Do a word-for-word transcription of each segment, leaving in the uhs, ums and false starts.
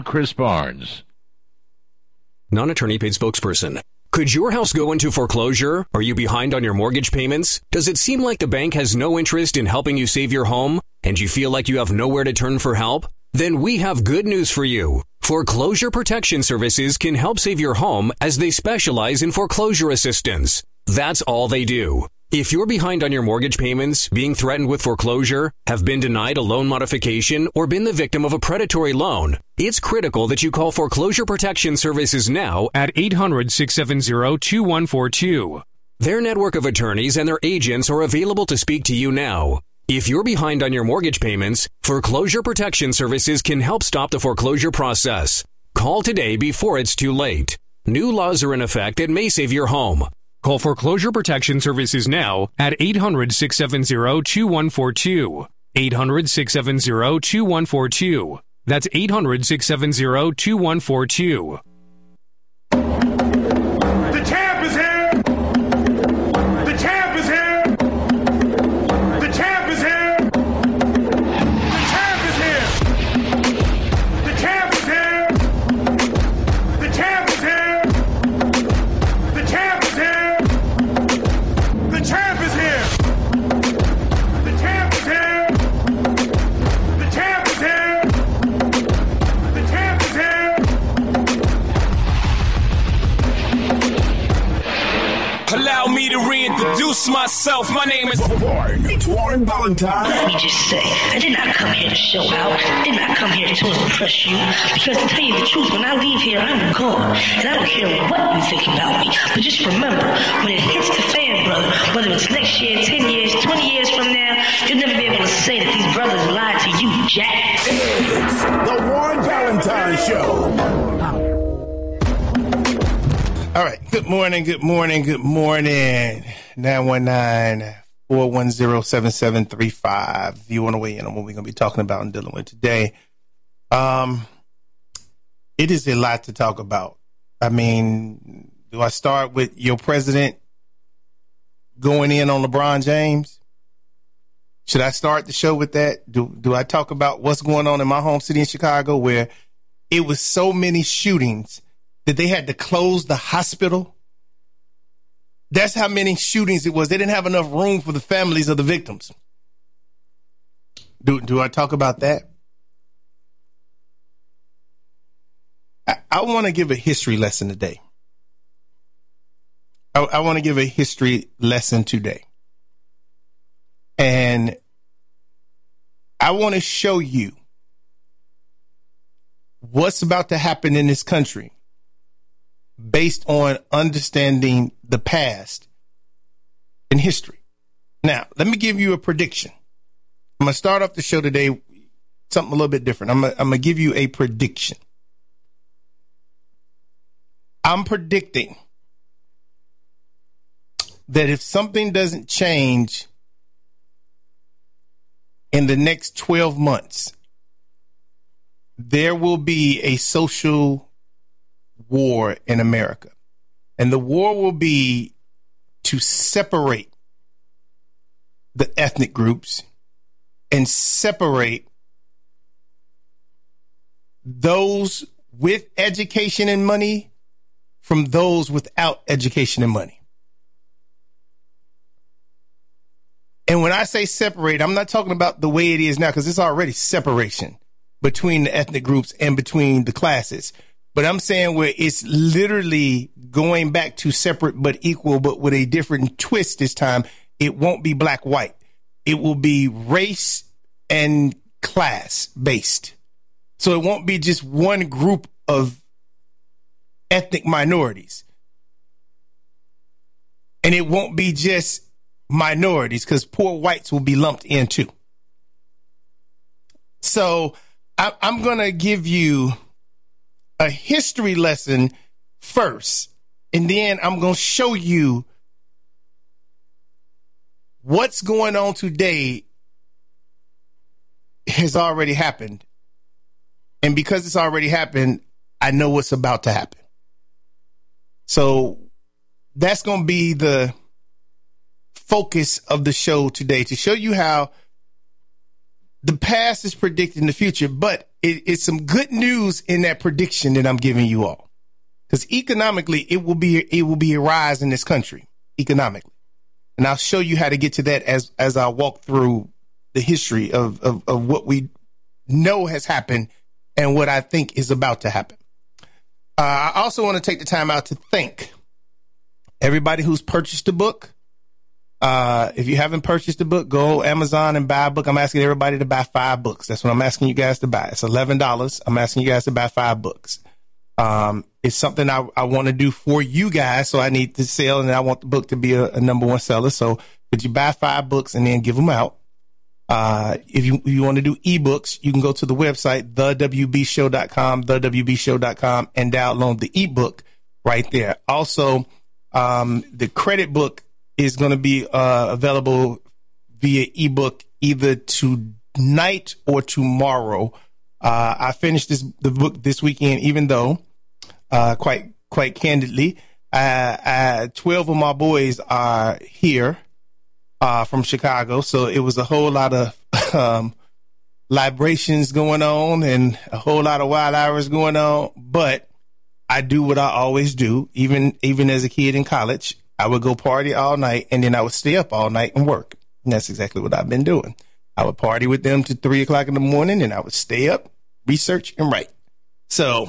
Chris Barnes. Non-attorney paid spokesperson. Could your house go into foreclosure? Are you behind on your mortgage payments? Does it seem like the bank has no interest in helping you save your home? And you feel like you have nowhere to turn for help? Then we have good news for you. Foreclosure Protection Services can help save your home as they specialize in foreclosure assistance. That's all they do. If you're behind on your mortgage payments, being threatened with foreclosure, have been denied a loan modification, or been the victim of a predatory loan, it's critical that you call Foreclosure Protection Services now at eight hundred, six seven zero, two one four two. Their network of attorneys and their agents are available to speak to you now. If you're behind on your mortgage payments, Foreclosure Protection Services can help stop the foreclosure process. Call today before it's too late. New laws are in effect that may save your home. Call Foreclosure Protection Services now at eight hundred, six seven zero, two one four two. eight hundred, six seven zero, two one four two. That's eight hundred, six seven zero, two one four two. The champ is here! The champ is here! The champ is here! The champ is here! The champ is here! The champ is here! The champ is here! The champ is here! The champ is here! The champ is here! The champ is here! Allow me to reintroduce myself. My name is Warren. It's Warren Valentine. Let me just say, I did not come here to show out. I did not come here to impress you. Because to tell you the truth, when I leave here, I'm gone. And I don't care what you think about me. But just remember, when it hits the fan, brother, whether it's next year, ten years, twenty years from now, you'll never be able to say that these brothers lied to you, Jack. It's the Warren Valentine Show. All right. Good morning. Good morning. Good morning. nine one nine, four one zero, seven seven three five. If you want to weigh in on what we're going to be talking about and dealing with today. Um, it is a lot to talk about. I mean, do I start with your president going in on LeBron James? Should I start the show with that? Do, do I talk about what's going on in my home city in Chicago, where it was so many shootings that they had to close the hospital? That's how many shootings it was. They didn't have enough room for the families of the victims. Do, do I talk about that? I, I want to give a history lesson today. I, I want to give a history lesson today. And I want to show you what's about to happen in this country based on understanding the past and history. Now, let me give you a prediction. I'm going to start off the show today, something a little bit different. I'm going I'm to give you a prediction. I'm predicting that if something doesn't change in the next twelve months, there will be a social war in America. And the war will be to separate the ethnic groups and separate those with education and money from those without education and money. And when I say separate, I'm not talking about the way it is now, because it's already separation between the ethnic groups and between the classes. But I'm saying where it's literally going back to separate but equal, but with a different twist this time. It won't be black, white. It will be race and class based. So it won't be just one group of ethnic minorities. And it won't be just minorities, because poor whites will be lumped in too. So I, I'm going to give you a history lesson first, and then I'm going to show you what's going on today has already happened. And because it's already happened, I know what's about to happen. So that's going to be the focus of the show today, to show you how the past is predicting the future. But it, it's some good news in that prediction that I'm giving you all. Because economically, it will be it will be a rise in this country, economically. And I'll show you how to get to that as, as I walk through the history of, of, of what we know has happened and what I think is about to happen. Uh, I also want to take the time out to thank everybody who's purchased the book. Uh, if you haven't purchased the book, go Amazon and buy a book. I'm asking everybody to buy five books. That's what I'm asking you guys to buy. It's eleven dollars. I'm asking you guys to buy five books. Um, it's something I, I want to do for you guys. So I need to sell, and I want the book to be a, a number one seller. So could you buy five books and then give them out? Uh, if you, if you want to do ebooks, you can go to the website, the w b show dot com, the w b show dot com, and download the ebook right there. Also, um, the credit book is going to be uh, available via ebook either tonight or tomorrow. Uh, I finished this the book this weekend, even though, uh, quite quite candidly, uh, uh, twelve of my boys are here uh, from Chicago, so it was a whole lot of um, libations going on and a whole lot of wild hours going on. But I do what I always do, even even as a kid in college. I would go party all night, and then I would stay up all night and work. And that's exactly what I've been doing. I would party with them to three o'clock in the morning, and I would stay up, research, and write. So,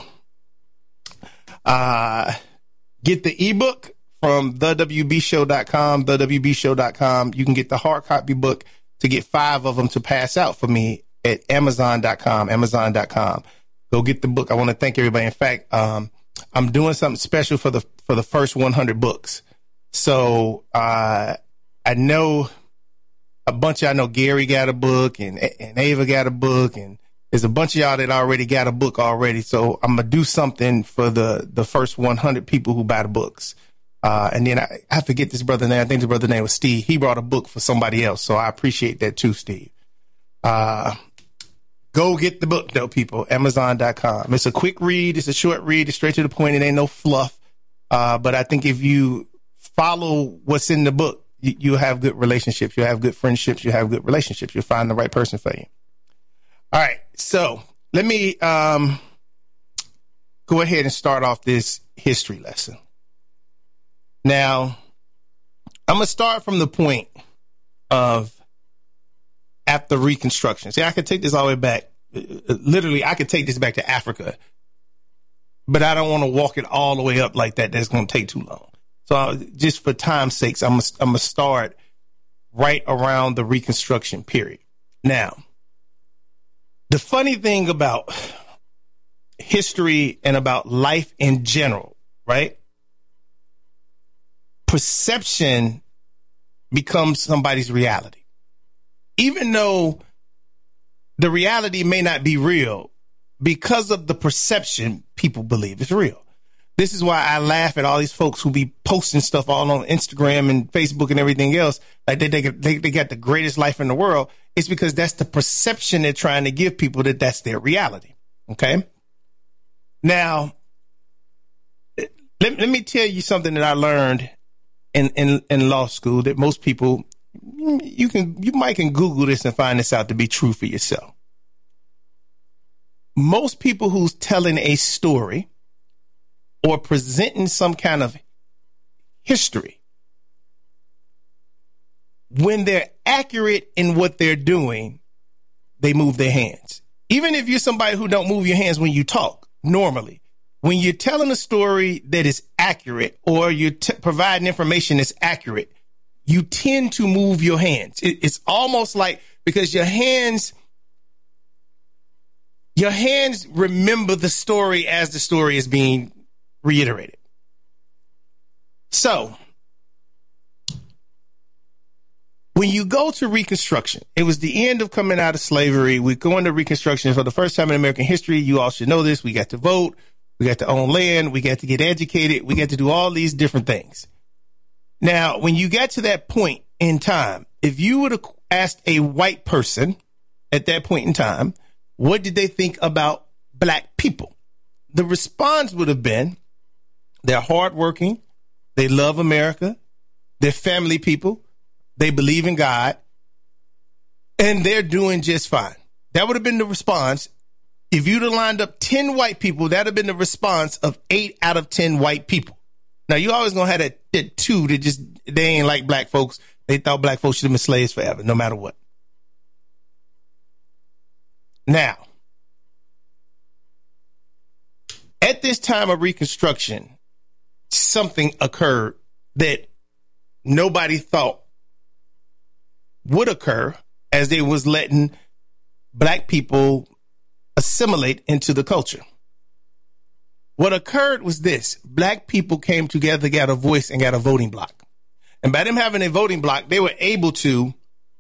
uh, get the ebook from the w b show dot com, the w b show dot com. You can get the hard copy book to get five of them to pass out for me at amazon dot com, amazon dot com. Go get the book. I want to thank everybody. In fact, um, I'm doing something special for the for the first one hundred books. So, uh, I know a bunch of, I know Gary got a book and, and Ava got a book, and there's a bunch of y'all that already got a book already. So I'm going to do something for the, the first one hundred people who buy the books. Uh, and then I, I forget this brother's name. I think the brother's name was Steve. He brought a book for somebody else. So I appreciate that too, Steve. Uh, go get the book though, people, amazon dot com. It's a quick read. It's a short read. It's straight to the point. It ain't no fluff. Uh, but I think if you follow what's in the book, you, you have good relationships. You have good friendships. You have good relationships. You'll find the right person for you. All right. So let me um, go ahead and start off this history lesson. Now, I'm going to start from the point of after Reconstruction. See, I could take this all the way back. Literally, I could take this back to Africa, but I don't want to walk it all the way up like that. That's going to take too long. So uh, just for time's sakes, I'm I'm going to start right around the Reconstruction period. Now, the funny thing about history and about life in general, right? Perception becomes somebody's reality. Even though the reality may not be real, because of the perception, people believe it's real. This is why I laugh at all these folks who be posting stuff all on Instagram and Facebook and everything else. Like they, they, they, they got the greatest life in the world. It's because that's the perception they're trying to give people, that that's their reality. Okay. Now, let, let me tell you something that I learned in, in, in law school that most people, you can, you might can Google this and find this out to be true for yourself. Most people who's telling a story or presenting some kind of history, when they're accurate in what they're doing, they move their hands. Even if you're somebody who don't move your hands when you talk normally, when you're telling a story that is accurate or you're t- providing information that's accurate, you tend to move your hands. It, it's almost like, because your hands, your hands remember the story as the story is being reiterated. So, when you go to Reconstruction, it was the end of coming out of slavery. We're going to Reconstruction for the first time in American history. You all should know this. We got to vote. We got to own land. We got to get educated. We got to do all these different things. Now, when you get to that point in time, if you would have asked a white person at that point in time, what did they think about black people? The response would have been, they're hardworking, they love America, they're family people, they believe in God, and they're doing just fine. That would have been the response If you'd have lined up ten white people, that'd have been the response of eight out of ten white people. Now, you always gonna have that, that two that just, they ain't like black folks. They thought black folks should have been slaves forever, no matter what. Now, at this time of Reconstruction, something occurred that nobody thought would occur as they was letting black people assimilate into the culture. What occurred was this: black people came together, got a voice, and got a voting block. And by them having a voting block, they were able to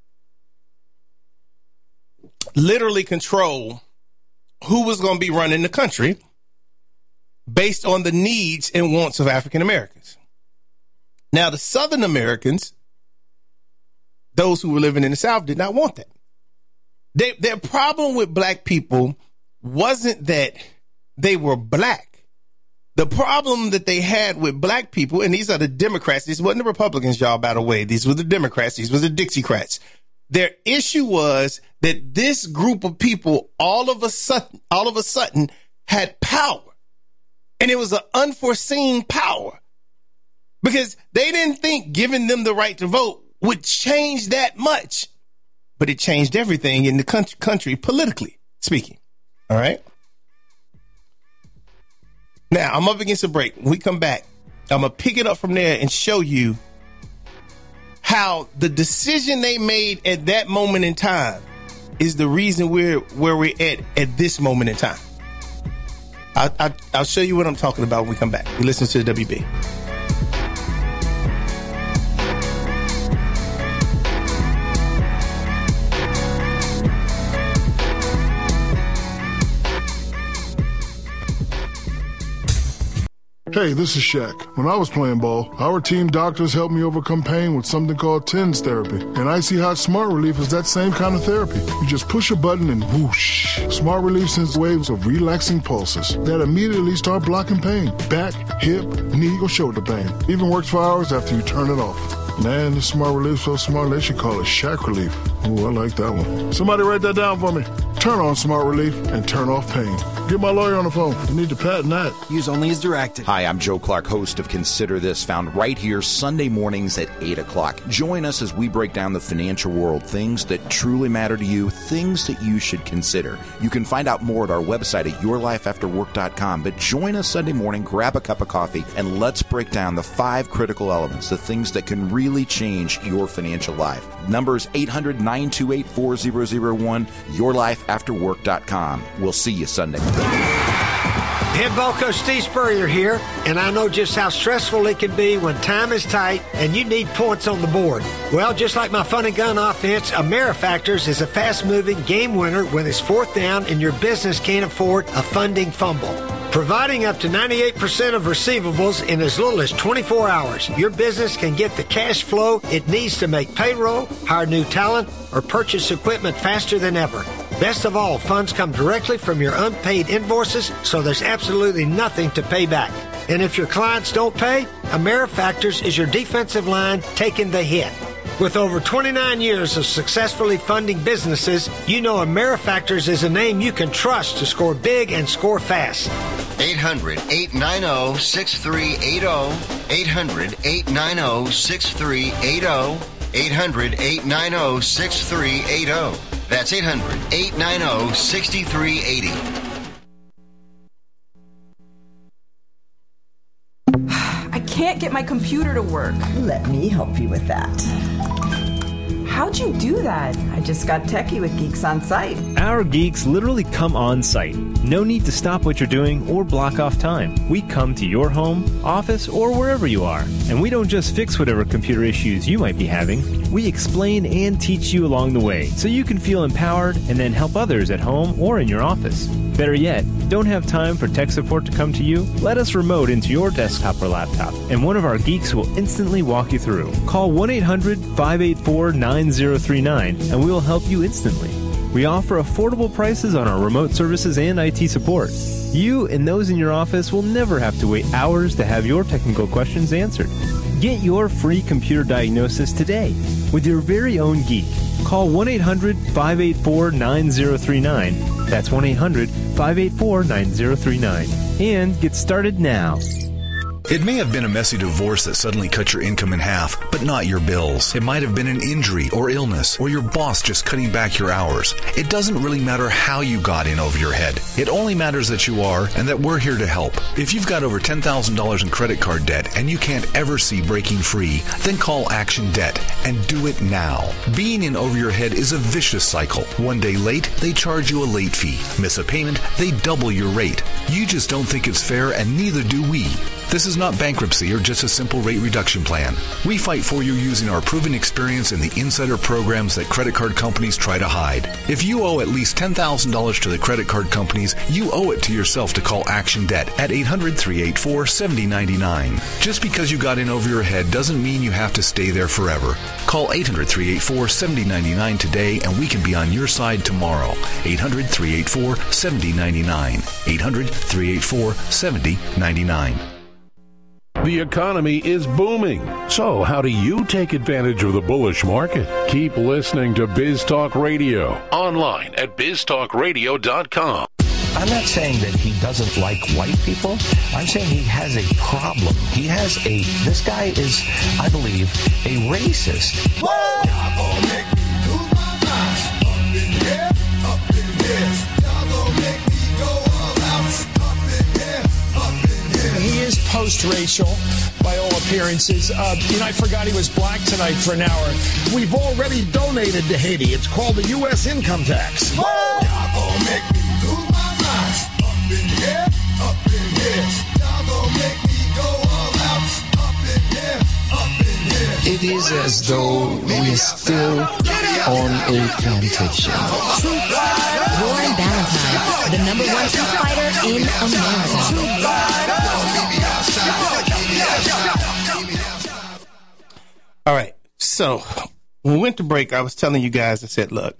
literally control who was going to be running the country based on the needs and wants of African Americans. Now, the Southern Americans, those who were living in the South, did not want that. They, their problem with black people wasn't that they were black. The problem that they had with black people, and these are the Democrats, these wasn't the Republicans, y'all, by the way. These were the Democrats. These were the Dixiecrats. Their issue was that this group of people all of a sudden, all of a sudden had power. And it was an unforeseen power because they didn't think giving them the right to vote would change that much. But it changed everything in the country, country politically speaking. All right. Now, I'm up against a break. When we come back, I'm going to pick it up from there and show you how the decision they made at that moment in time is the reason we're where we're at at this moment in time. I, I, I'll show you what I'm talking about when we come back. You listen to the W B. Hey, this is Shaq. When I was playing ball, our team doctors helped me overcome pain with something called TENS therapy. And Icy Hot Smart Relief is that same kind of therapy. You just push a button and whoosh. Smart Relief sends waves of relaxing pulses that immediately start blocking pain. Back, hip, knee, or shoulder pain. Even works for hours after you turn it off. Man, this Smart Relief's so smart they should call it Shaq Relief. Ooh, I like that one. Somebody write that down for me. Turn on Smart Relief and turn off pain. Get my lawyer on the phone. You need to patent that. Use only as directed. Hi, I'm Joe Clark, host of Consider This, found right here Sunday mornings at eight o'clock. Join us as we break down the financial world, things that truly matter to you, things that you should consider. You can find out more at our website at your life after work dot com, but join us Sunday morning, grab a cup of coffee, and let's break down the five critical elements, the things that can really change your financial life. Number is eight hundred, nine two eight, four zero zero one, your life after work dot com. We'll see you Sunday. Head ball coach Steve Spurrier here, and I know just how stressful it can be when time is tight and you need points on the board. Well, just like my fun and gun offense, AmeriFactors is a fast-moving game winner when it's fourth down and your business can't afford a funding fumble. Providing up to ninety-eight percent of receivables in as little as twenty-four hours, your business can get the cash flow it needs to make payroll, hire new talent, or purchase equipment faster than ever. Best of all, funds come directly from your unpaid invoices, so there's absolutely nothing to pay back. And if your clients don't pay, AmeriFactors is your defensive line taking the hit. With over twenty-nine years of successfully funding businesses, you know AmeriFactors is a name you can trust to score big and score fast. eight hundred, eight nine zero, six three eight zero. eight hundred, eight nine zero, six three eight zero. eight hundred, eight nine zero, six three eight zero. That's eight hundred, eight nine zero, six three eight zero. I can't get my computer to work. Let me help you with that. How'd you do that? I just got techie with Geeks on Site. Our geeks literally come on site. No need to stop what you're doing or block off time. We come to your home, office, or wherever you are. And we don't just fix whatever computer issues you might be having. We explain and teach you along the way so you can feel empowered and then help others at home or in your office. Better yet, don't have time for tech support to come to you? Let us remote into your desktop or laptop, and one of our geeks will instantly walk you through. Call one eight hundred, five eight four, nine zero three nine, and we will help you instantly. We offer affordable prices on our remote services and I T support. You and those in your office will never have to wait hours to have your technical questions answered. Get your free computer diagnosis today with your very own geek. call one eight hundred five eight four nine zero three nine. That's one eight hundred five eight four nine zero three nine. And get started now. It may have been a messy divorce that suddenly cut your income in half, but not your bills. It might have been an injury or illness, or your boss just cutting back your hours. It doesn't really matter how you got in over your head. It only matters that you are and that we're here to help. If you've got over ten thousand dollars in credit card debt and you can't ever see breaking free, then call Action Debt and do it now. Being in over your head is a vicious cycle. One day late, they charge you a late fee. Miss a payment, they double your rate. You just don't think it's fair, and neither do we. This is not bankruptcy or just a simple rate reduction plan. We fight for you using our proven experience in the insider programs that credit card companies try to hide. If you owe at least ten thousand dollars to the credit card companies, you owe it to yourself to call Action Debt at eight hundred three eight four seven zero nine nine. Just because you got in over your head doesn't mean you have to stay there forever. Call eight hundred three eight four seven zero nine nine today and we can be on your side tomorrow. eight hundred three eight four seven zero nine nine. eight hundred three eight four seven zero nine nine. The economy is booming. So how do you take advantage of the bullish market? Keep listening to Biz Talk Radio. Online at biz talk radio dot com. I'm not saying that he doesn't like white people. I'm saying he has a problem. He has a, this guy is, I believe, a racist. Whoa! Y'all gonna make me lose my mind. Up in here, up in here. Y'all gonna make me go all out. Up in here, up in here. He is post-racial by all appearances. Uh, you know, I forgot he was black tonight for an hour. We've already donated to Haiti. It's called the U S income tax. Whoa! Y'all gonna make me lose my mind. Up in here, up in here. Y'all gonna make me go all out. Up in here, up in here. It is as though we're still on a plantation. Warren Ballentine, the number one truth fighter in America. All right. So when we went to break, I was telling you guys, I said, look,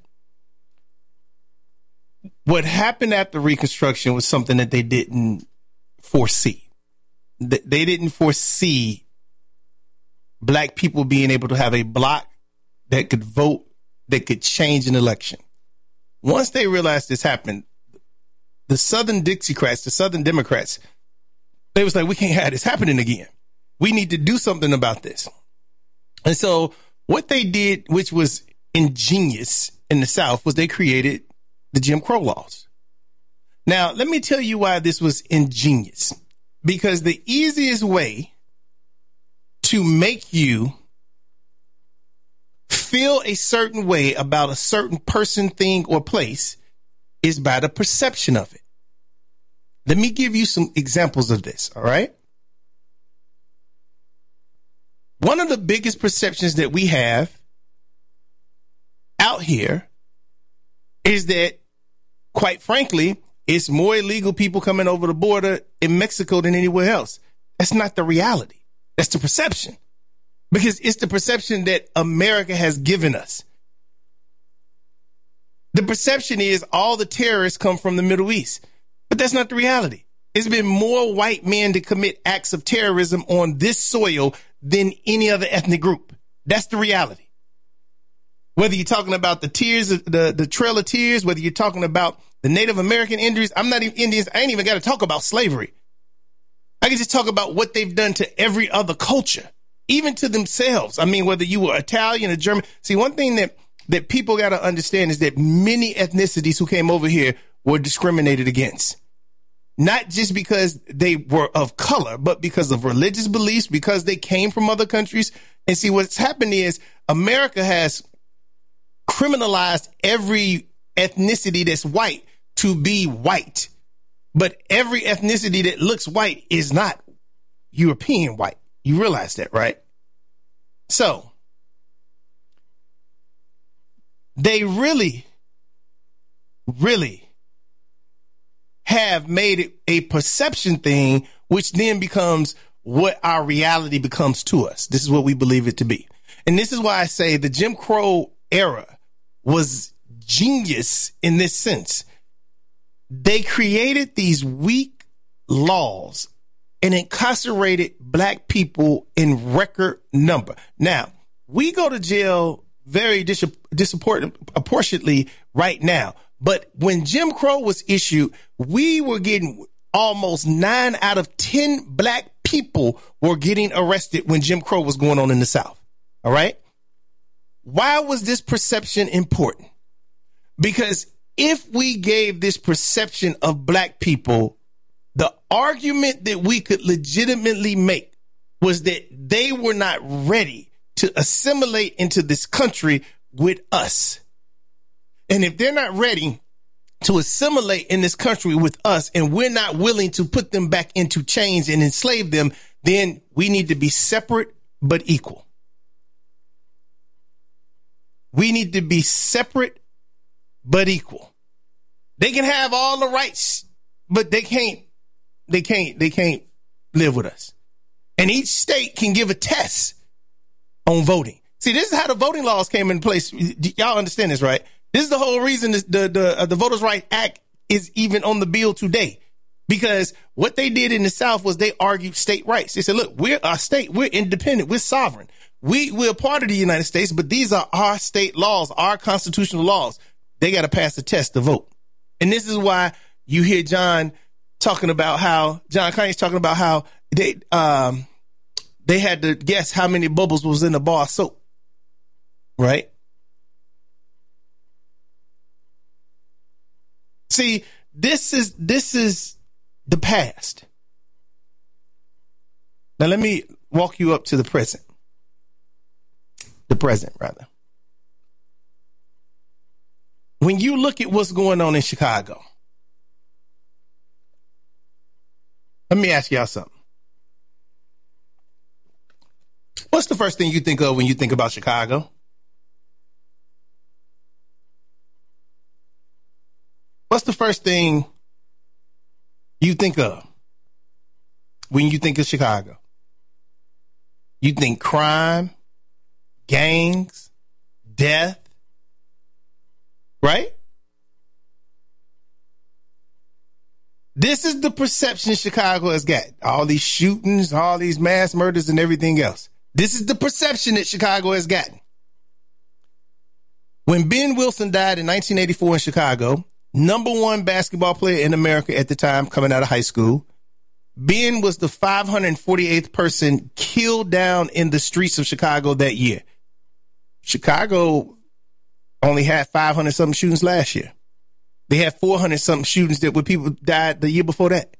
what happened after Reconstruction was something that they didn't foresee. They didn't foresee black people being able to have a block that could vote, that could change an election. Once they realized this happened, the Southern Dixiecrats, the Southern Democrats, they was like, we can't have this happening again. We need to do something about this. And so what they did, which was ingenious in the South, was they created the Jim Crow laws. Now, let me tell you why this was ingenious. Because the easiest way to make you feel a certain way about a certain person, thing, or place is by the perception of it. Let me give you some examples of this, all right? One of the biggest perceptions that we have out here is that, quite frankly, it's more illegal people coming over the border in Mexico than anywhere else. That's not the reality. That's the perception. Because it's the perception that America has given us. The perception is all the terrorists come from the Middle East. But that's not the reality. It's been more white men to commit acts of terrorism on this soil than any other ethnic group. That's the reality. Whether you're talking about the tears, the, the Trail of Tears, whether you're talking about the Native American Indians, I'm not even Indians. I ain't even got to talk about slavery. I can just talk about what they've done to every other culture, even to themselves. I mean, whether you were Italian or German. See, one thing that, that people got to understand is that many ethnicities who came over here were discriminated against. Not just because they were of color, but because of religious beliefs, because they came from other countries. And see, what's happened is America has criminalized every ethnicity that's white to be white. But every ethnicity that looks white is not European white. You realize that, right? So they really, really have made it a perception thing, which then becomes what our reality becomes to us. This is what we believe it to be. And this is why I say the Jim Crow era was genius in this sense. They created these weak laws and incarcerated black people in record number. Now, we go to jail very dis- disproportionately right now. But when Jim Crow was issued, we were getting almost nine out of ten black people were getting arrested when Jim Crow was going on in the South. All right. Why was this perception important? Because if we gave this perception of black people, the argument that we could legitimately make was that they were not ready to assimilate into this country with us. And if they're not ready to assimilate in this country with us, and we're not willing to put them back into chains and enslave them, then we need to be separate but equal. We need to be separate but equal. They can have all the rights, but they can't, they can't, they can't live with us. And each state can give a test on voting. See, this is how the voting laws came into place. Y'all understand this, right? This is the whole reason this, the the uh, the Voters' Rights Act is even on the bill today, because what they did in the South was they argued state rights. They said, "Look, we're a state, we're independent, we're sovereign, we we're part of the United States, but these are our state laws, our constitutional laws. They got to pass a test to vote." And this is why you hear John talking about how John Kanye's talking about how they um they had to guess how many bubbles was in the bar of soap, right? See, this is this is the past. Now let me walk you up to the present. The present, rather. When you look at what's going on in Chicago, let me ask y'all something. What's the first thing you think of when you think about Chicago? What's the first thing you think of when you think of Chicago? You think crime, gangs, death, right? This is the perception Chicago has got. All these shootings, all these mass murders and everything else. This is the perception that Chicago has gotten. When Ben Wilson died in nineteen eighty-four in Chicago, number one basketball player in America at the time, coming out of high school, Ben was the five hundred forty-eighth person killed down in the streets of Chicago that year. Chicago only had five hundred something shootings last year. They had four hundred something shootings that where people died the year before that.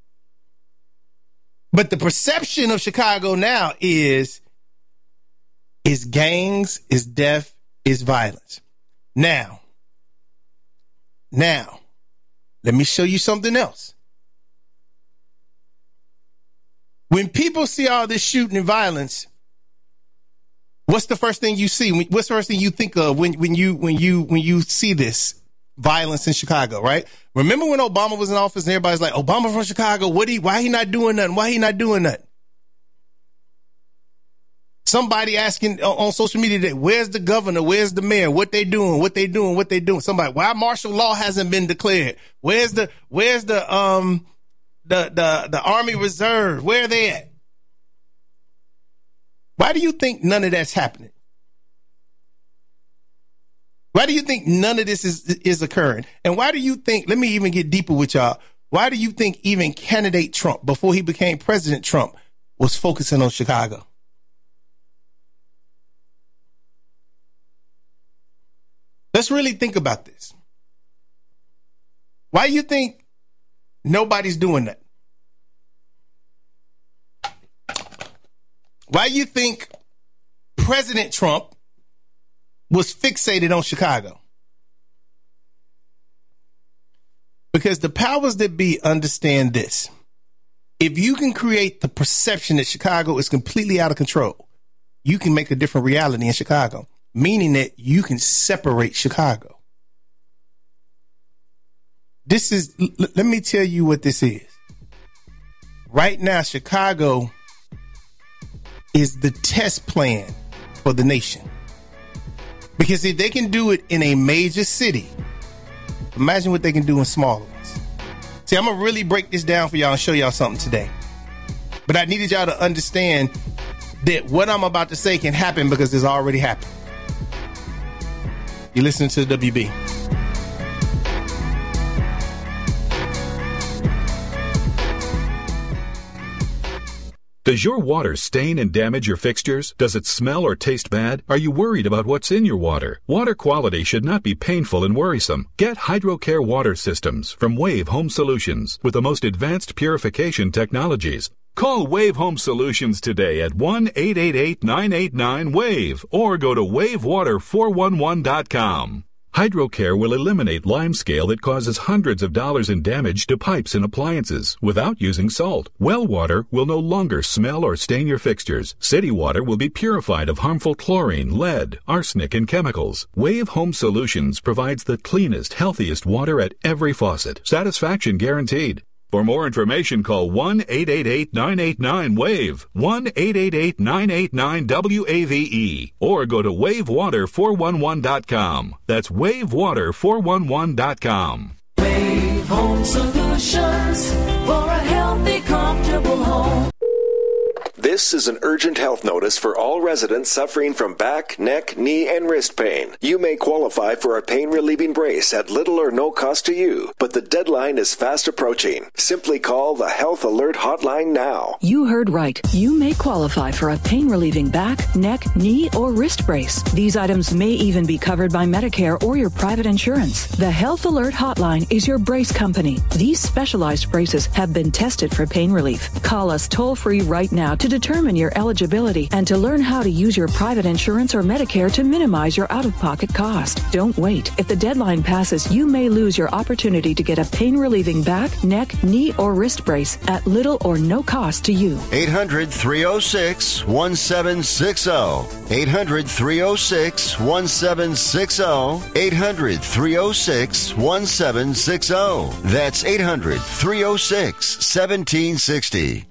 But the perception of Chicago now is, is gangs, is death, is violence. Now, now, let me show you something else. When people see all this shooting and violence, what's the first thing you see? What's the first thing you think of when, when you when you when you see this violence in Chicago, right? Remember when Obama was in office and everybody's like, Obama from Chicago, what he why he not doing nothing? Why he not doing nothing? Somebody asking on social media today, where's the governor? Where's the mayor? What they doing? What they doing? What they doing? Somebody, why martial law hasn't been declared? Where's the where's the um the the the Army Reserve? Where are they at? Why do you think none of that's happening? Why do you think none of this is is occurring? And why do you think, let me even get deeper with y'all, why do you think even candidate Trump, before he became President Trump, was focusing on Chicago? Let's really think about this. Why do you think nobody's doing that? Why do you think President Trump was fixated on Chicago? Because the powers that be understand this. If you can create the perception that Chicago is completely out of control, you can make a different reality in Chicago, meaning that you can separate Chicago. This is, l- let me tell you what this is. Right now, Chicago is the test plan for the nation. Because if they can do it in a major city, imagine what they can do in smaller ones. See, I'm going to really break this down for y'all and show y'all something today. But I needed y'all to understand that what I'm about to say can happen because it's already happened. You listening to the W B. Does your water stain and damage your fixtures? Does it smell or taste bad? Are you worried about what's in your water? Water quality should not be painful and worrisome. Get HydroCare water systems from Wave Home Solutions with the most advanced purification technologies. Call Wave Home Solutions today at one eight eight eight, nine eight nine, WAVE or go to wave water four one one dot com. HydroCare will eliminate limescale that causes hundreds of dollars in damage to pipes and appliances without using salt. Well water will no longer smell or stain your fixtures. City water will be purified of harmful chlorine, lead, arsenic, and chemicals. Wave Home Solutions provides the cleanest, healthiest water at every faucet. Satisfaction guaranteed. For more information, call one eight eight eight, nine eight nine, WAVE, one eight eight eight, nine eight nine, W A V E, or go to wave water four one one dot com. That's wave water four one one dot com. Wave Home Solutions for a healthy, comfortable home. This is an urgent health notice for all residents suffering from back, neck, knee, and wrist pain. You may qualify for a pain-relieving brace at little or no cost to you, but the deadline is fast approaching. Simply call the Health Alert Hotline now. You heard right. You may qualify for a pain-relieving back, neck, knee, or wrist brace. These items may even be covered by Medicare or your private insurance. The Health Alert Hotline is your brace company. These specialized braces have been tested for pain relief. Call us toll-free right now to determine your eligibility and to learn how to use your private insurance or Medicare to minimize your out-of-pocket cost. Don't wait. If the deadline passes, you may lose your opportunity to get a pain-relieving back, neck, knee, or wrist brace at little or no cost to you. eight hundred, three oh six, one seven six oh. eight hundred, three oh six, one seven six oh. eight hundred, three oh six, one seven six oh. That's eight hundred, three oh six, one seven six oh.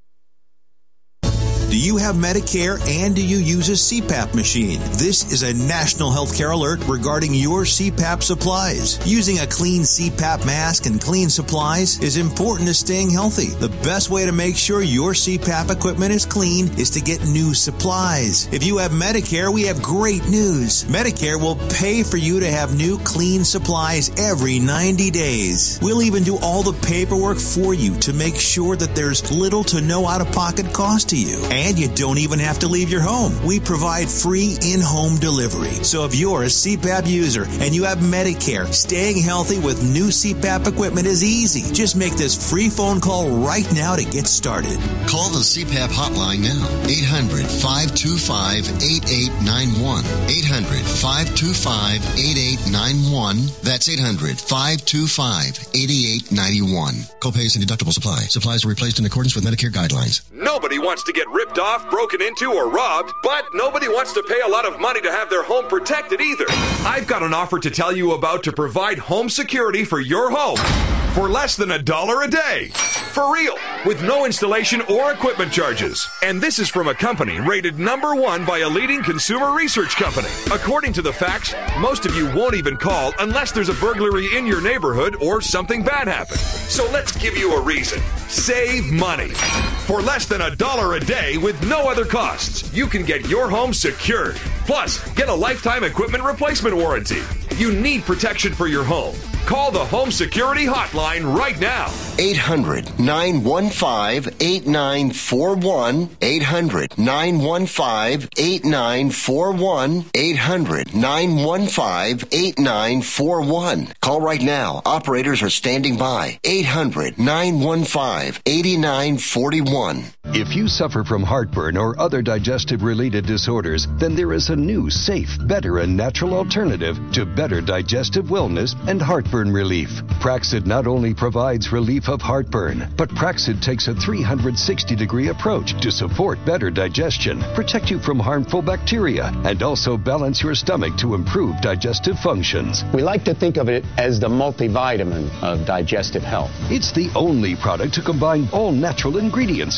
Do you have Medicare and do you use a C PAP machine? This is a national healthcare alert regarding your C PAP supplies. Using a clean C PAP mask and clean supplies is important to staying healthy. The best way to make sure your C PAP equipment is clean is to get new supplies. If you have Medicare, we have great news. Medicare will pay for you to have new clean supplies every ninety days. We'll even do all the paperwork for you to make sure that there's little to no out-of-pocket cost to you. And you don't even have to leave your home. We provide free in-home delivery. So if you're a C PAP user and you have Medicare, staying healthy with new C PAP equipment is easy. Just make this free phone call right now to get started. Call the C PAP hotline now. eight hundred, five two five, eight eight nine one. eight hundred, five two five, eight eight nine one. That's eight hundred, five two five, eight eight nine one. Copays and deductibles apply. Supplies are replaced in accordance with Medicare guidelines. Nobody wants to get ripped off, broken into, or robbed, but nobody wants to pay a lot of money to have their home protected either. I've got an offer to tell you about to provide home security for your home for less than a dollar a day. For real, with no installation or equipment charges. And this is from a company rated number one by a leading consumer research company. According to the facts, most of you won't even call unless there's a burglary in your neighborhood or something bad happened. So let's give you a reason. Save money. For less than a dollar a day with no other costs, you can get your home secured. Plus, get a lifetime equipment replacement warranty. You need protection for your home. Call the Home Security Hotline right now. eight hundred, nine one five, eight nine four one. eight hundred, nine one five, eight nine four one. eight hundred, nine one five, eight nine four one. Call right now. Operators are standing by. eight hundred, nine one five, eight nine four one. If you suffer from heartburn or other digestive-related disorders, then there is a new, safe, better, and natural alternative to better digestive wellness and heartburn relief. Praxid not only provides relief of heartburn, but Praxid takes a three hundred sixty degree approach to support better digestion, protect you from harmful bacteria, and also balance your stomach to improve digestive functions. We like to think of it as the multivitamin of digestive health. It's the only product to combine all natural ingredients known for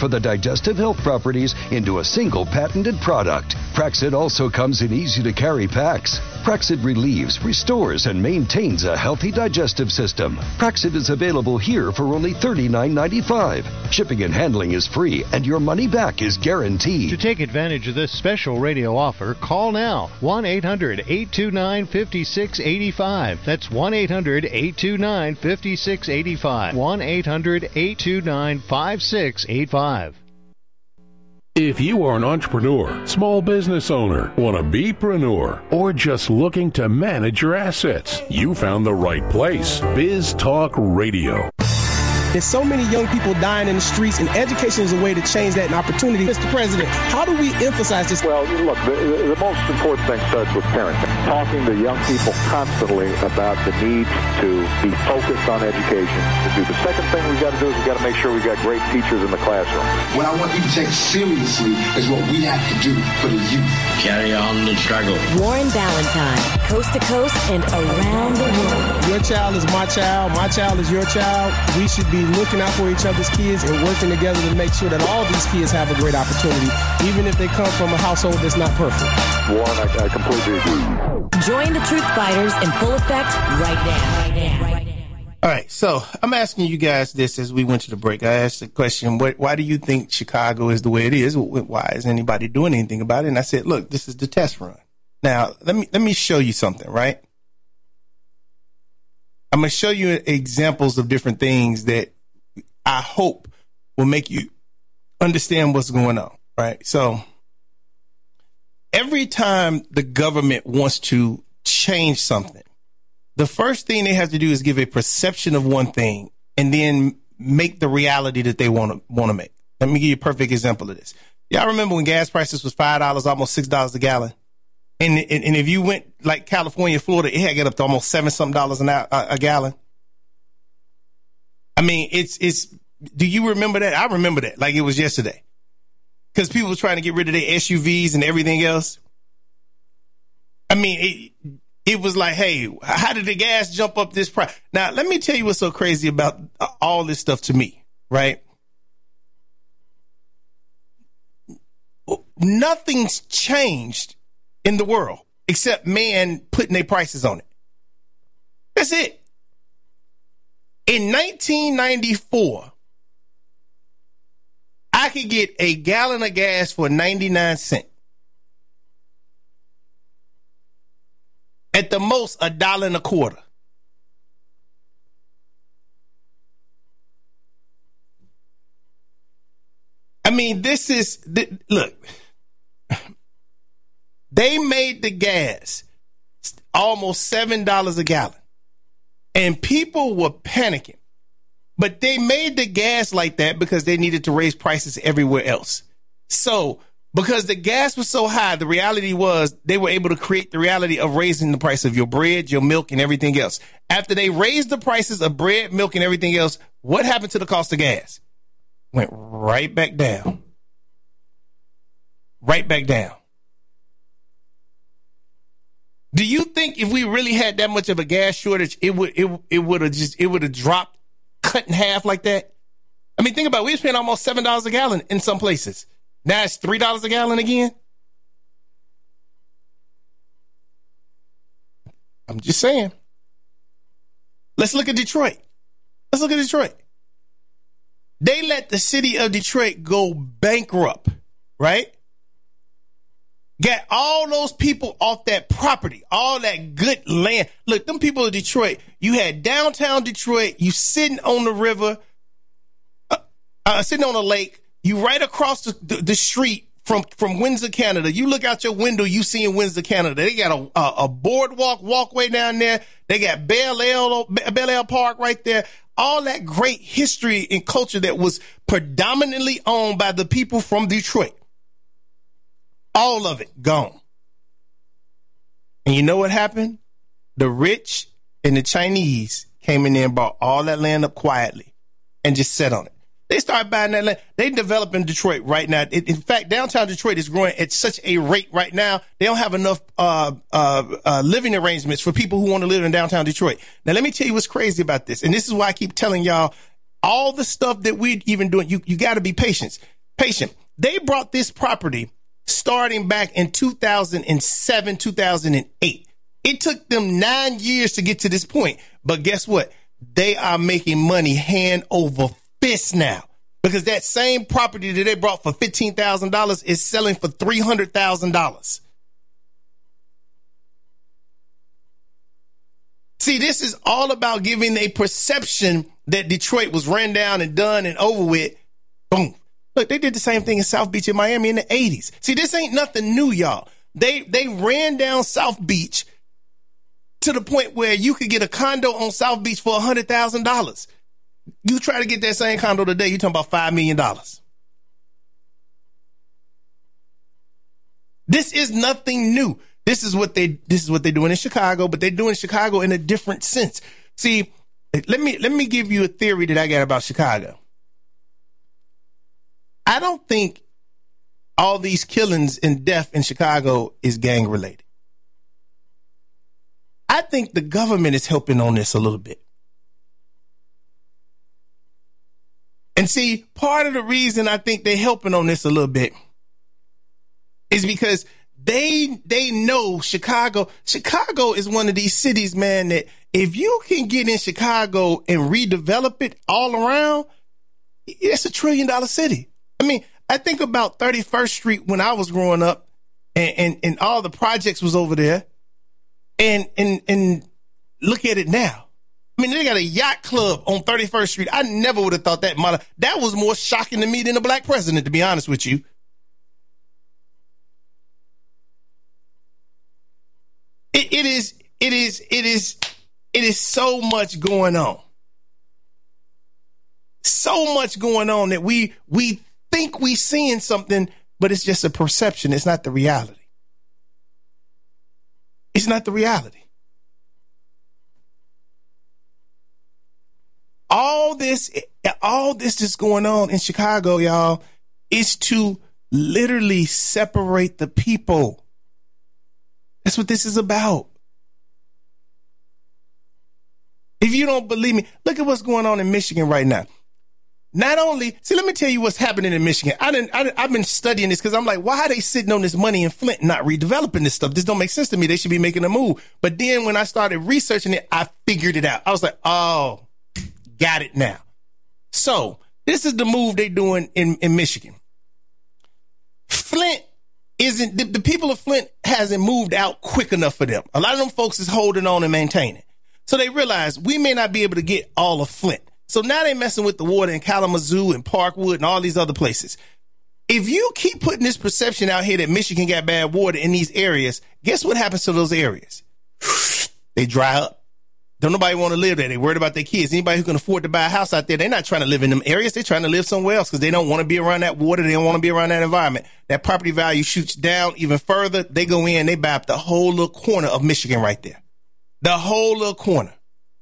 of the digestive health properties into a single patented product. Praxid also comes in easy-to-carry packs. Praxid relieves, restores, and maintains a healthy digestive system. Praxid is available here for only thirty-nine ninety-five. Shipping and handling is free, and your money back is guaranteed. To take advantage of this special radio offer, call now. one eight hundred eight two nine five six eight five. That's one eight hundred eight two nine five six eight five. one eight hundred eight two nine five six eight five. If you are an entrepreneur, small business owner, want to be-preneur, or just looking to manage your assets, you found the right place. Biz Talk Radio. There's so many young people dying in the streets, and education is a way to change that, an opportunity. Mister President, how do we emphasize this? Well, look, the, the most important thing starts with parenting. Talking to young people constantly about the need to be focused on education. To do the second thing we've got to do is we've got to make sure we've got great teachers in the classroom. What I want you to take seriously is what we have to do for the youth. Carry on the struggle. Warren Ballantyne, coast to coast and around the world. Your child is my child. My child is your child. We should be looking out for each other's kids and working together to make sure that all these kids have a great opportunity, even if they come from a household that's not perfect. Warren, I, I completely agree. Join the Truth Fighters in full effect right now. Right now. Right now. All right, so I'm asking you guys this as we went to the break. I asked the question, what, why do you think Chicago is the way it is? Why is anybody doing anything about it? And I said, look, this is the test run. Now, let me let me show you something, right? I'm going to show you examples of different things that I hope will make you understand what's going on, right? So every time the government wants to change something, the first thing they have to do is give a perception of one thing and then make the reality that they want to want to make. Let me give you a perfect example of this. Y'all remember when gas prices was five dollars, almost six dollars a gallon? And, and and if you went like California, Florida, it had get up to almost seven something dollars an hour, a, a gallon. I mean, it's it's. Do you remember that? I remember that like it was yesterday, because people were trying to get rid of their S U Vs and everything else. I mean, it it was like, hey, how did the gas jump up this price? Now, let me tell you what's so crazy about all this stuff to me, right? Nothing's changed in the world except man putting their prices on it. That's it. In nineteen ninety-four, I could get a gallon of gas for ninety-nine cents. At the most, a dollar and a quarter. I mean, this is, th- look, they made the gas almost seven dollars a gallon, and people were panicking. But they made the gas like that because they needed to raise prices everywhere else. So because the gas was so high, the reality was they were able to create the reality of raising the price of your bread, your milk, and everything else. After they raised the prices of bread, milk, and everything else, what happened to the cost of gas? Went right back down. Right back down. Do you think if we really had that much of a gas shortage, it would it it would have just it would have dropped, cut in half like that? I mean, think about it. We was paying almost seven dollars a gallon in some places. Now it's three dollars a gallon again. I'm just saying. Let's look at Detroit. Let's look at Detroit. They let the city of Detroit go bankrupt, right? Got all those people off that property, all that good land. Look, them people of Detroit, you had downtown Detroit, you sitting on the river, uh, uh, sitting on a lake, you right across the, the, the street from, from Windsor, Canada. You look out your window, you see in Windsor, Canada. They got a, a, a boardwalk walkway down there. They got Bel Air, Bel Air Park right there. All that great history and culture that was predominantly owned by the people from Detroit. All of it gone. And you know what happened? The rich and the Chinese came in there and bought all that land up quietly and just sat on it. They started buying that land. They develop in Detroit right now. In fact, downtown Detroit is growing at such a rate right now. They don't have enough uh, uh, uh, living arrangements for people who want to live in downtown Detroit. Now, let me tell you what's crazy about this. And this is why I keep telling y'all all the stuff that we're even doing. You, you got to be patient. patient. They brought this property starting back in two thousand seven, two thousand eight. It took them nine years to get to this point. But guess what? They are making money hand over fist now, because that same property that they brought for fifteen thousand dollars is selling for three hundred thousand dollars. See, this is all about giving a perception that Detroit was ran down and done and over with. Boom. Look, they did the same thing in South Beach in Miami in the eighties. See, this ain't nothing new, y'all. They they ran down South Beach to the point where you could get a condo on South Beach for one hundred thousand dollars. You try to get that same condo today, you're talking about five million dollars. This is nothing new. This is what they this is what they're doing in Chicago, but they're doing Chicago in a different sense. See, let me let me give you a theory that I got about Chicago. I don't think all these killings and death in Chicago is gang related. I think the government is helping on this a little bit. And see, part of the reason I think they're helping on this a little bit is because they they know Chicago. Chicago is one of these cities, man, that if you can get in Chicago and redevelop it all around, it's a trillion dollar city. I mean, I think about thirty-first Street when I was growing up, and, and, and all the projects was over there. And, and, and look at it now. I mean, they got a yacht club on thirty-first Street. I never would have thought that. Model. That was more shocking to me than a black president, to be honest with you. It, it is, it is, it is, it is so much going on. So much going on that we, we think we seeing something, but it's just a perception. It's not the reality. It's not the reality. All this, all this that's going on in Chicago, y'all, is to literally separate the people. That's what this is about. If you don't believe me, look at what's going on in Michigan right now. Not only, see, let me tell you what's happening in Michigan. I didn't, I didn't, I've been studying this because I'm like, why are they sitting on this money in Flint and not redeveloping this stuff? This don't make sense to me. They should be making a move. But then when I started researching it, I figured it out. I was like, oh, got it now. So this is the move they're doing in, in Michigan. Flint isn't, the, the people of Flint hasn't moved out quick enough for them. A lot of them folks is holding on and maintaining. So they realize we may not be able to get all of Flint. So now they're messing with the water in Kalamazoo and Parkwood and all these other places. If you keep putting this perception out here that Michigan got bad water in these areas, guess what happens to those areas? They dry up. Don't nobody want to live there. They worried about their kids. Anybody who can afford to buy a house out there, they're not trying to live in them areas. They're trying to live somewhere else because they don't want to be around that water. They don't want to be around that environment. That property value shoots down even further. They go in, they buy up the whole little corner of Michigan right there. The whole little corner.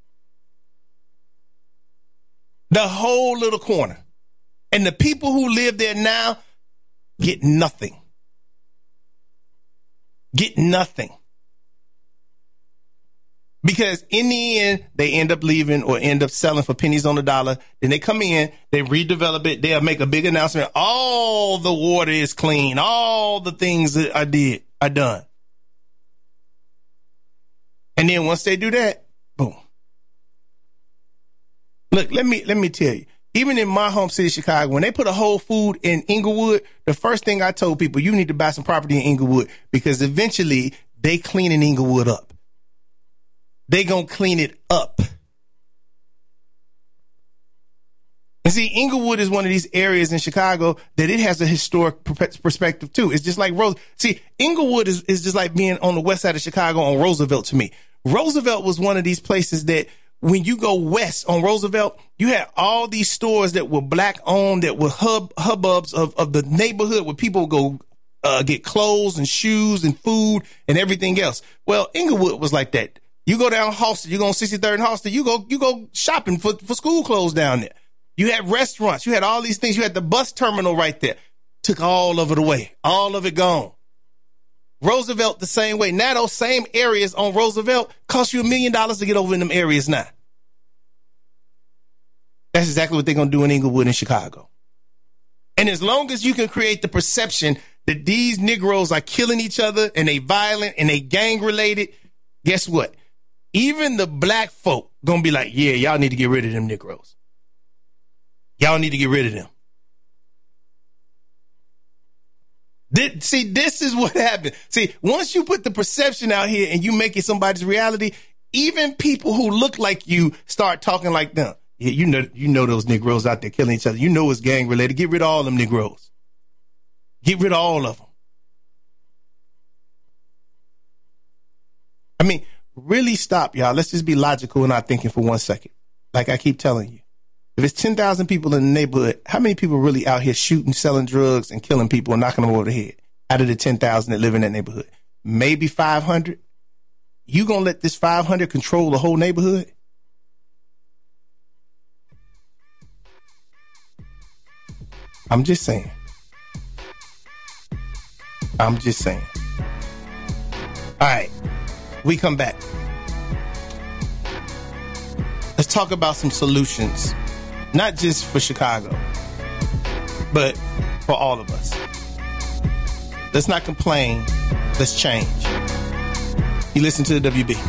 The whole little corner. And the people who live there now get nothing. Get nothing. Because in the end, they end up leaving or end up selling for pennies on the dollar. Then they come in, they redevelop it. They'll make a big announcement. All the water is clean. All the things that I did are done. And then once they do that, boom. Look, let me let me tell you, even in my home city, Chicago, when they put a Whole Food in Inglewood, the first thing I told people, you need to buy some property in Inglewood because eventually they cleaning Inglewood up. They gonna clean it up. And see, Inglewood is one of these areas in Chicago that it has a historic perspective too. It's just like Rose. See, Inglewood is, is just like being on the west side of Chicago on Roosevelt to me. Roosevelt was one of these places that when you go west on Roosevelt, you had all these stores that were black owned, that were hub hubbubs of, of the neighborhood where people would go uh, get clothes and shoes and food and everything else. Well, Inglewood was like that. You go down Halsted, you go on sixty-third and Halsted, you go you go shopping for, for school clothes down there. You had restaurants, you had all these things, you had the bus terminal right there. Took all of it away, all of it gone. Roosevelt the same way. Now those same areas on Roosevelt cost you a million dollars to get over in them areas now. That's exactly what they're going to do in Inglewood and Chicago. And as long as you can create the perception that these Negroes are killing each other and they violent and they gang related, guess what? Even the black folk gonna be like, yeah, y'all need to get rid of them Negroes. Y'all need to get rid of them. This, see, this is what happened. See, once you put the perception out here and you make it somebody's reality, even people who look like you start talking like them. Yeah, you know, you know those Negroes out there killing each other. You know it's gang related. Get rid of all them Negroes. Get rid of all of them. I mean, really stop, y'all. Let's just be logical in our thinking for one second. Like I keep telling you, if it's ten thousand people in the neighborhood, how many people really out here shooting, selling drugs, and killing people and knocking them over the head out of the ten thousand that live in that neighborhood? Maybe five hundred. You gonna let this five hundred control the whole neighborhood? I'm just saying. I'm just saying. All right, we come back. Let's talk about some solutions, not just for Chicago, but for all of us. Let's not complain. Let's change. You listen to the W B.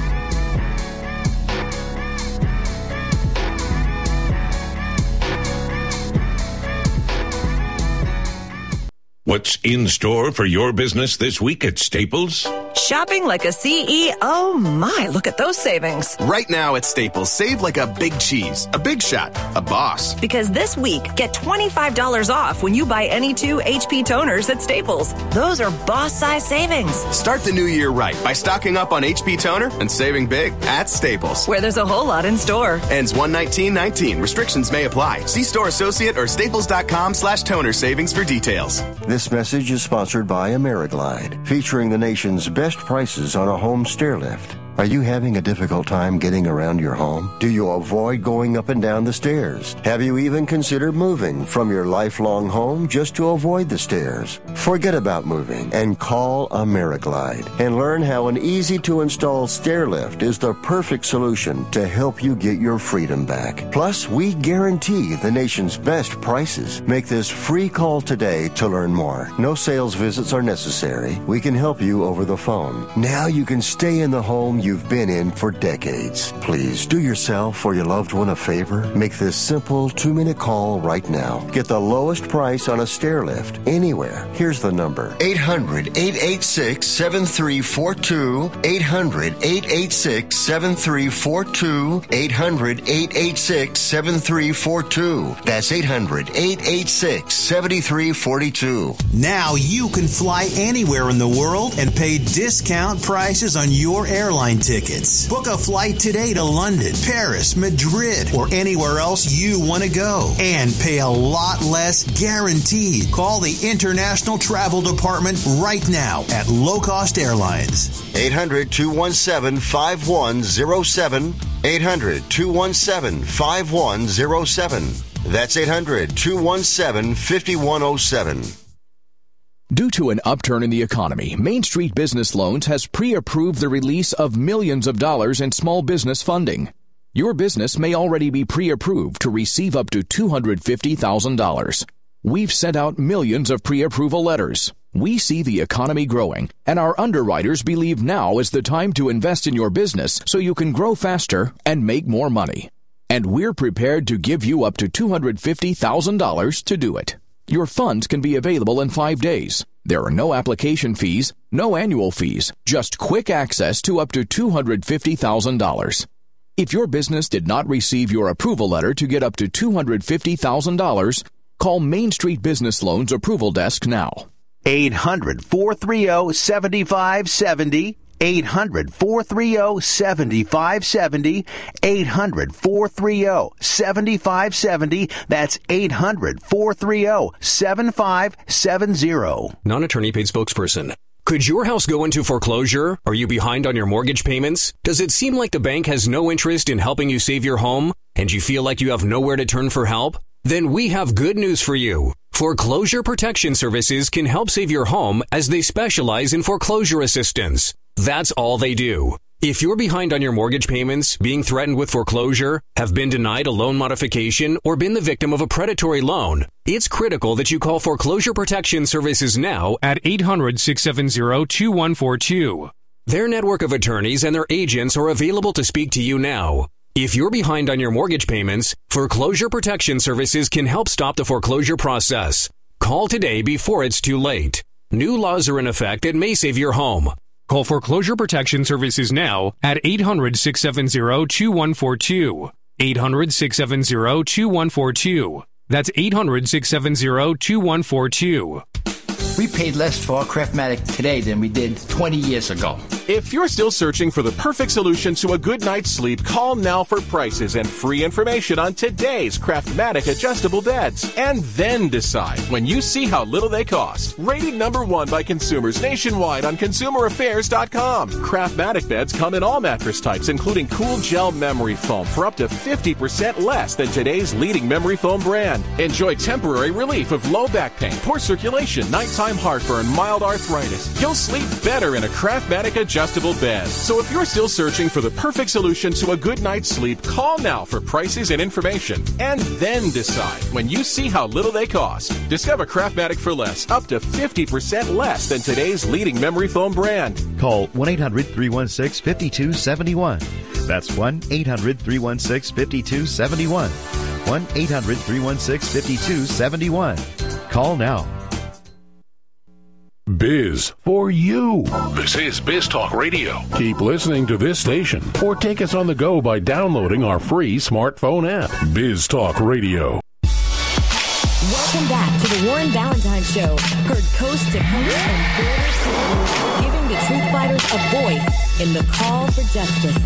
What's in store for your business this week at Staples? Shopping like a C E O. My, look at those savings. Right now at Staples, save like a big cheese, a big shot, a boss. Because this week, get twenty-five dollars off when you buy any two H P toners at Staples. Those are boss-size savings. Start the new year right by stocking up on H P toner and saving big at Staples. Where there's a whole lot in store. Ends one nineteen nineteen. Restrictions may apply. See store associate or staples.com slash toner savings for details. This message is sponsored by AmeriGlide, featuring the nation's best prices on a home stair lift. Are you having a difficult time getting around your home? Do you avoid going up and down the stairs? Have you even considered moving from your lifelong home just to avoid the stairs? Forget about moving and call AmeriGlide and learn how an easy-to-install stair lift is the perfect solution to help you get your freedom back. Plus, we guarantee the nation's best prices. Make this free call today to learn more. No sales visits are necessary. We can help you over the phone. Now you can stay in the home you you've been in for decades. Please do yourself or your loved one a favor. Make this simple two-minute call right now. Get the lowest price on a stair lift anywhere. Here's the number. eight hundred, eight eight six, seven three four two. eight hundred, eight eight six, seven three four two. eight hundred, eight eight six, seven three four two. That's eight hundred, eight eight six, seven three four two. Now you can fly anywhere in the world and pay discount prices on your airline tickets. Book a flight today to London, Paris, Madrid, or anywhere else you want to go and pay a lot less guaranteed. Call the International Travel Department right now at Low Cost Airlines. eight hundred, two one seven, five one zero seven. eight hundred, two one seven, five one zero seven. That's eight hundred, two one seven, five one zero seven. Due to an upturn in the economy, Main Street Business Loans has pre-approved the release of millions of dollars in small business funding. Your business may already be pre-approved to receive up to two hundred fifty thousand dollars. We've sent out millions of pre-approval letters. We see the economy growing, and our underwriters believe now is the time to invest in your business so you can grow faster and make more money. And we're prepared to give you up to two hundred fifty thousand dollars to do it. Your funds can be available in five days. There are no application fees, no annual fees, just quick access to up to two hundred fifty thousand dollars. If your business did not receive your approval letter to get up to two hundred fifty thousand dollars, call Main Street Business Loans Approval Desk now. eight hundred, four three zero, seven five seven zero. eight hundred, four three zero, seven five seven zero. eight hundred, four three zero, seven five seven zero. That's eight hundred, four three zero, seven five seven zero. Non-attorney paid spokesperson. Could your house go into foreclosure? Are you behind on your mortgage payments? Does it seem like the bank has no interest in helping you save your home? And you feel like you have nowhere to turn for help? Then we have good news for you. Foreclosure Protection Services can help save your home as they specialize in foreclosure assistance. That's all they do. If you're behind on your mortgage payments, being threatened with foreclosure, have been denied a loan modification, or been the victim of a predatory loan, it's critical that you call Foreclosure Protection Services now at eight hundred, six seven zero, two one four two. Their network of attorneys and their agents are available to speak to you now. If you're behind on your mortgage payments, Foreclosure Protection Services can help stop the foreclosure process. Call today before it's too late. New laws are in effect that may save your home. Call Foreclosure Protection Services now at eight hundred, six seven zero, two one four two. eight hundred, six seven zero, two one four two. That's eight hundred, six seven zero, two one four two. We paid less for our Craftmatic today than we did twenty years ago. If you're still searching for the perfect solution to a good night's sleep, call now for prices and free information on today's Craftmatic adjustable beds. And then decide when you see how little they cost. Rated number one by consumers nationwide on consumer affairs dot com. Craftmatic beds come in all mattress types, including cool gel memory foam for up to fifty percent less than today's leading memory foam brand. Enjoy temporary relief of low back pain, poor circulation, nighttime heartburn, mild arthritis. You'll sleep better in a Craftmatic adjustable bed. So if you're still searching for the perfect solution to a good night's sleep, call now for prices and information. And then decide when you see how little they cost. Discover Craftmatic for less, up to fifty percent less than today's leading memory foam brand. Call one eight hundred, three one six, five two seven one. That's one eight hundred, three one six, five two seven one. one eight hundred, three one six, five two seven one. Call now. Biz for you. This is Biz Talk Radio. Keep listening to this station or take us on the go by downloading our free smartphone app. Biz Talk Radio. Welcome back to the Warren Valentine Show. Heard coast to coast and border to border, giving the truth fighters a voice in the call for justice.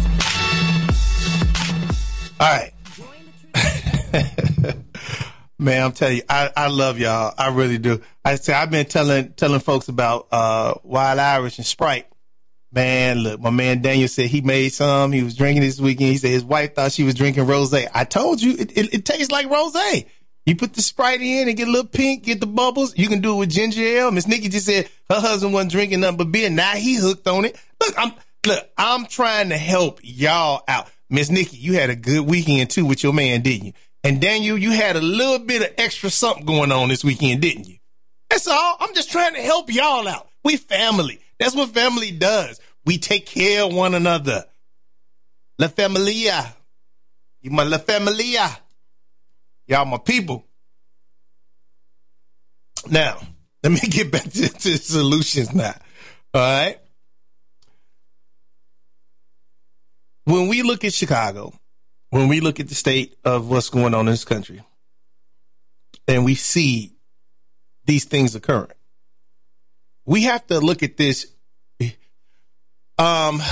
All right. Man, I'm telling you, I, I love y'all. I really do. I say I've been telling telling folks about uh, Wild Irish and Sprite. Man, look, my man Daniel said he made some. He was drinking this weekend. He said his wife thought she was drinking rosé. I told you, it, it, it tastes like rosé. You put the Sprite in and get a little pink, get the bubbles. You can do it with ginger ale. Miss Nikki just said her husband wasn't drinking nothing but beer. Now he hooked on it. Look, I'm look, I'm trying to help y'all out. Miss Nikki, you had a good weekend too with your man, didn't you? And Daniel, you had a little bit of extra something going on this weekend, didn't you? That's all. I'm just trying to help y'all out. We family. That's what family does. We take care of one another. La familia. You my la familia. Y'all my people. Now, let me get back to, to solutions now. All right. When we look at Chicago, when we look at the state of what's going on in this country, and we see these things occurring, we have to look at this. Um,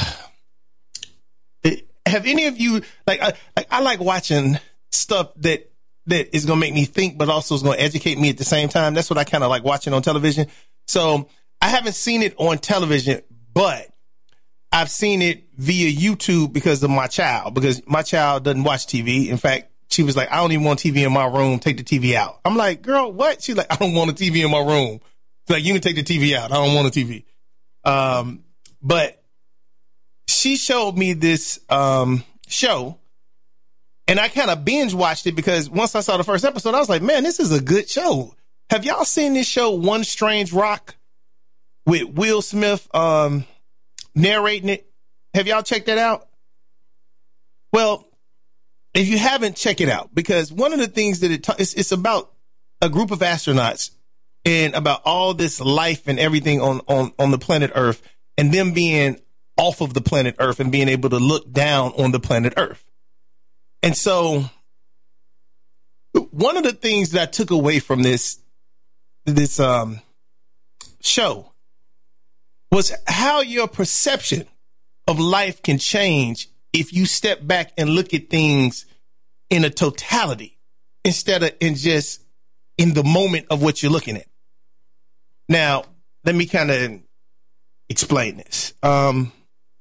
have any of you, like, I, like, I like watching stuff that, that is going to make me think, but also is going to educate me at the same time. That's what I kind of like watching on television. So I haven't seen it on television, but I've seen it via YouTube because of my child, because my child doesn't watch T V. In fact, she was like, I don't even want T V in my room. Take the T V out. I'm like, girl, what? She's like, I don't want a T V in my room. She's like, you can take the T V out. I don't want a T V. Um, but she showed me this um, show, and I kind of binge watched it because once I saw the first episode, I was like, man, this is a good show. Have y'all seen this show, One Strange Rock, with Will Smith um, narrating it? Have y'all checked that out? Well, if you haven't, check it out, because one of the things that it ta- it's, it's about a group of astronauts and about all this life and everything on, on, on the planet Earth, and them being off of the planet Earth and being able to look down on the planet Earth. And so one of the things that I took away from this, this um, show was how your perception of life can change if you step back and look at things in a totality instead of in just in the moment of what you're looking at. Now, let me kind of explain this. Um,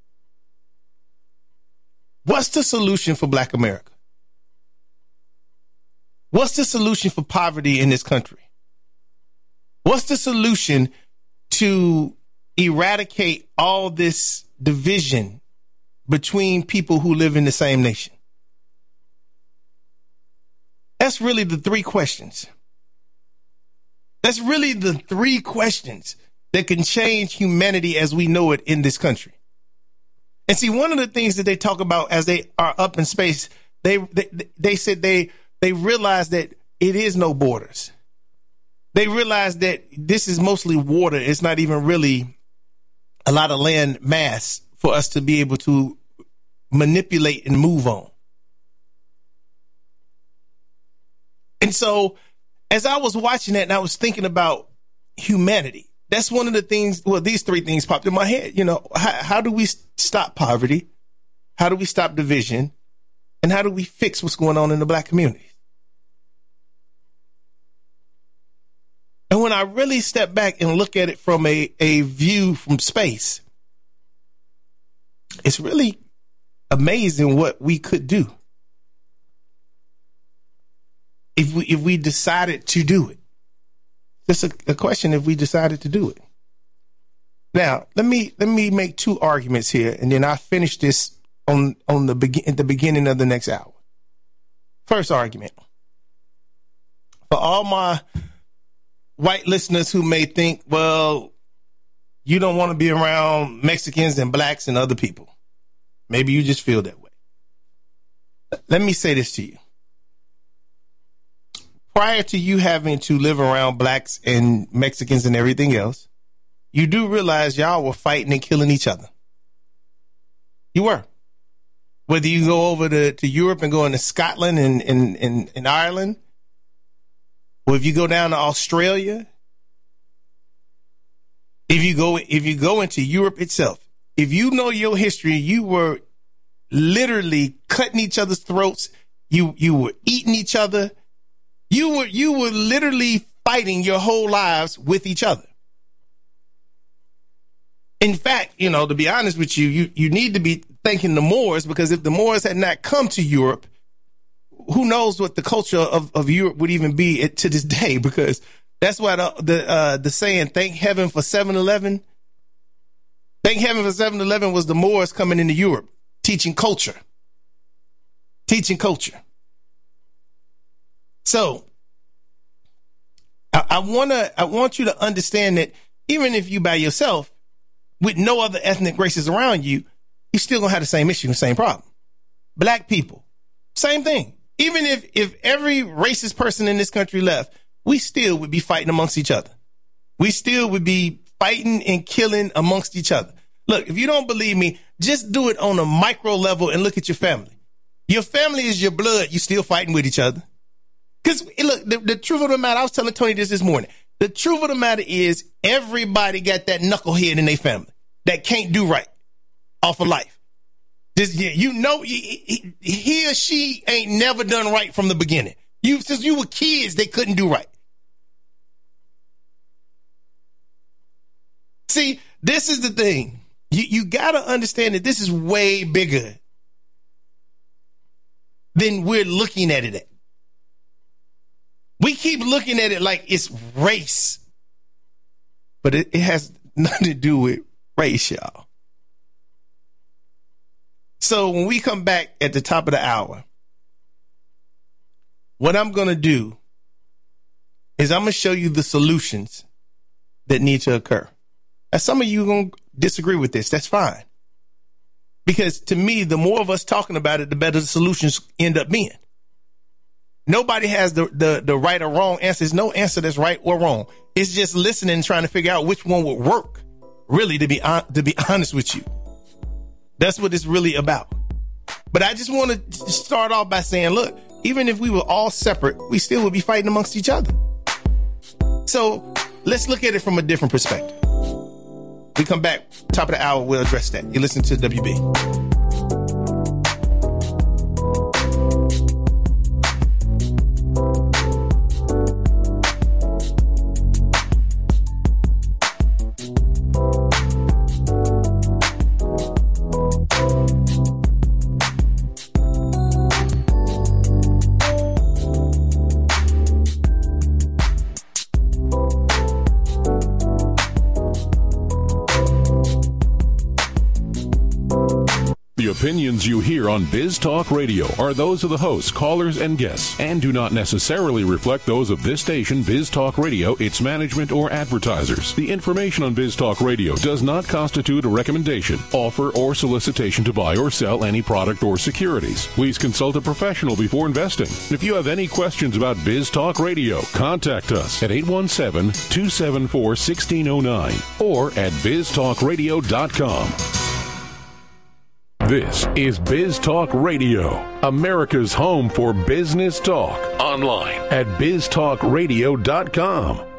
what's the solution for Black America? What's the solution for poverty in this country? What's the solution to eradicate all this division between people who live in the same nation? That's really the three questions. That's really the three questions that can change humanity as we know it in this country. And see, one of the things that they talk about as they are up in space, they they, they said they they realize that it is no borders. They realize that this is mostly water. It's not even really a lot of land mass for us to be able to manipulate and move on. And so as I was watching that and I was thinking about humanity, that's one of the things, well, these three things popped in my head. You know, how, how do we stop poverty? How do we stop division? And how do we fix what's going on in the black community? And when I really step back and look at it from a, a view from space, it's really amazing what we could do if we if we decided to do it. Just a, a question if we decided to do it. Now, let me let me make two arguments here, and then I'll finish this on on the begin at the beginning of the next hour. First argument. For all my white listeners who may think, well, you don't want to be around Mexicans and blacks and other people. Maybe you just feel that way. Let me say this to you. Prior to you having to live around blacks and Mexicans and everything else, you do realize y'all were fighting and killing each other. You were. Whether you go over to, to Europe and go into Scotland and, and, and, and Ireland, or if you go down to Australia, if you go if you go into Europe itself, if you know your history, you were literally cutting each other's throats. You you were eating each other. You were you were literally fighting your whole lives with each other. In fact, you know, to be honest with you, you, you need to be thanking the Moors, because if the Moors had not come to Europe, who knows what the culture of, of Europe would even be at, to this day, because that's why the the, uh, the saying, thank heaven for seven eleven. Thank heaven for seven eleven was the Moors coming into Europe, teaching culture. Teaching culture. So I, I wanna I want you to understand that even if you by yourself, with no other ethnic races around you, you're still gonna have the same issue, the same problem. Black people, same thing. Even if, if every racist person in this country left, we still would be fighting amongst each other. We still would be fighting and killing amongst each other. Look, if you don't believe me, just do it on a micro level and look at your family. Your family is your blood. You still fighting with each other. Because, look, the, the truth of the matter, I was telling Tony this this morning. The truth of the matter is everybody got that knucklehead in their family that can't do right off of life. Just, yeah, you know, he, he or she ain't never done right from the beginning. You, since you were kids, they couldn't do right. See, this is the thing. You, you got to understand that this is way bigger than we're looking at it at. We keep looking at it like it's race, but it, it has nothing to do with race, y'all. So when we come back at the top of the hour, what I'm going to do is I'm going to show you the solutions that need to occur. Now, some of you are going to disagree with this. That's fine. Because to me, the more of us talking about it, the better the solutions end up being. Nobody has the, the, the right or wrong answer. There's no answer that's right or wrong. It's just listening and trying to figure out which one would work, really, to be, on, to be honest with you. That's what it's really about. But I just want to start off by saying, look, even if we were all separate, we still would be fighting amongst each other. So let's look at it from a different perspective. We come back, top of the hour, we'll address that. You listen to W B. opinions you hear on Biz Talk Radio are those of the hosts, callers, and guests, and do not necessarily reflect those of this station, Biz Talk Radio, its management, or advertisers. The information on Biz Talk Radio does not constitute a recommendation, offer, or solicitation to buy or sell any product or securities. Please consult a professional before investing. If you have any questions about Biz Talk Radio, contact us at eight one seven, two seven four, one six zero nine or at biz talk radio dot com. This is Biz Talk Radio, America's home for business talk. Online at biz talk radio dot com.